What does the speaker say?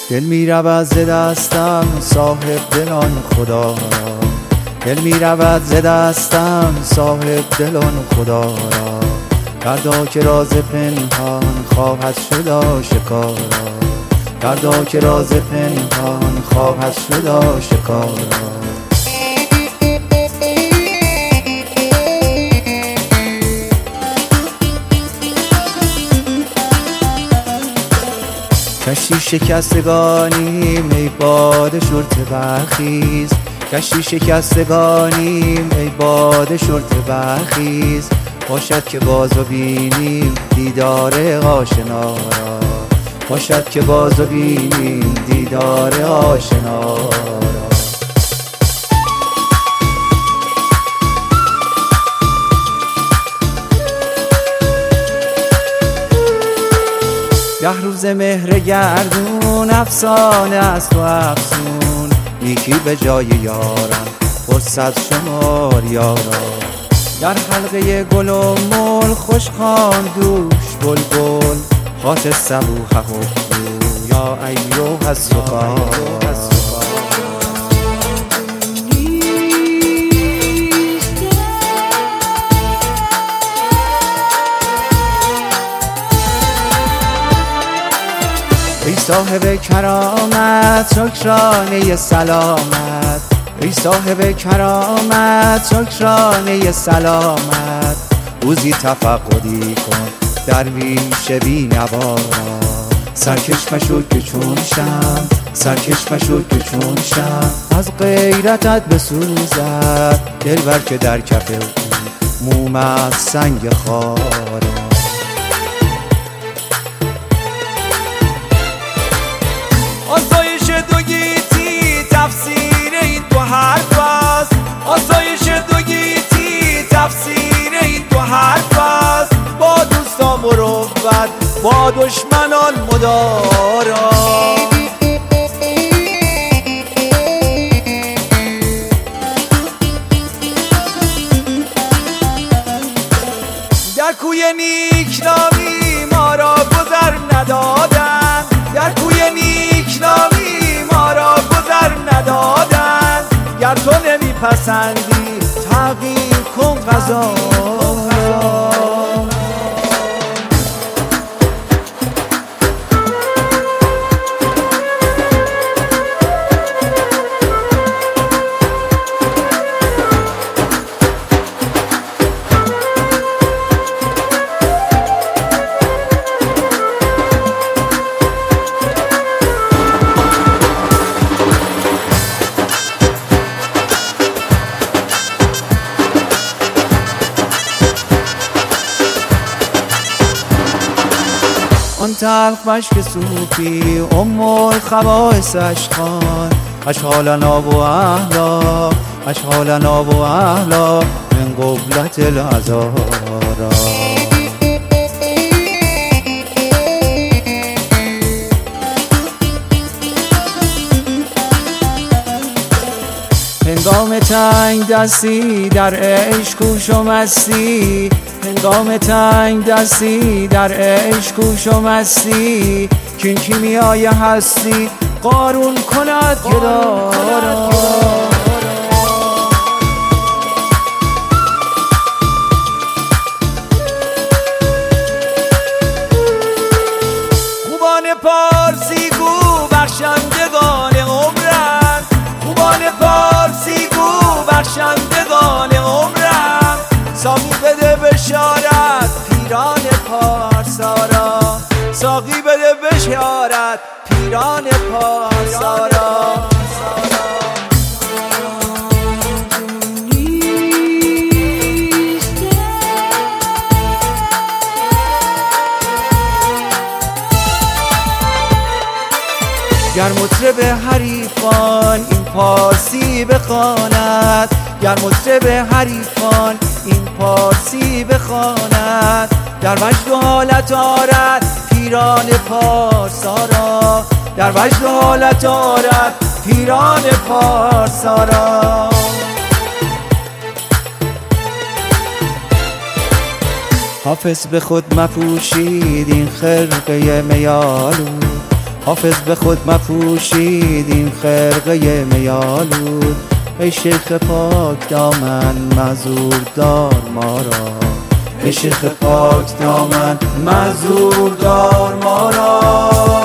دل می رود ز دستم صاحب دلان خدا را، دل می رود ز دستم صاحب دلان خدا را. دردا که راز پنهان خواهد شد آشکارا، دردا که راز پنهان خواهد شد آشکارا. کشتی شکستگانیم ای باد شرطه برخیز، کشتی شکستگانیم ای باد شرطه برخیز. باشد که بازو بینیم دیدار آشنا را، باشد که بازو بینیم دیدار آشنا را. ده روز مهر گردون افسانه است و افسون، نیکی به جای یارم فرصت شمار یارا. در حلقه گل و مل خوش خواند دوش بلبل، خاط صبوح حبو یا ایوه السفار. ای صاحب کرامت شکرانه سلامت، ای صاحب کرامت شکرانه سلامت. روزی تفقدی کن درویش بی نوارا، سرکش مشو که چون شم، سرکش مشو که چون شم. از غیرتت بسوزد دلبر که در کف او موم از سنگ خارا. آسایش دو گیتی تفسیر این دو حرف است، آسایش دو گیتی تفسیر این دو حرف است. با دوستان مروت با دشمنان مدارا، در کوی نیکنامی ما را گذر ندادند، در کوی نیکنامی ما را گذر ندادند. گر تو نمیپسندی تغییر کن قضا را. آن تلخ مشک صوفی ام الخبائث اشخان، اشغالنا و اهلا، اشغالنا و اهلا من قبلة العذارا. هنگام تنگ دستی در عشق کوش و مستی، هنگام تنگ دستی در عشق کوش و مستی. کین کیمیای هستی قارون کند گدارا. خوبان پارسی گو بخشندگان عمرند، خوبان پارسی گو بخشندگان عمرند. ساقی بده بشارت پیران پارسارا، ساقی بده بشارت پیران پارسارا. گر مطرب حریفان این پارسی بخواند، گر مطرب حریفان این پارسی بخواند. در وجد و حالت آرد پیران پارسارا، در وجد و حالت آرد پیران پارسارا. حافظ به خود مپوشید این خرقه میالود، حافظ به خود مپوشید این خرقه میالود. ای شیخ پاک دامن معذور دار ما را، ای شیخ پاک دامن معذور دار ما را.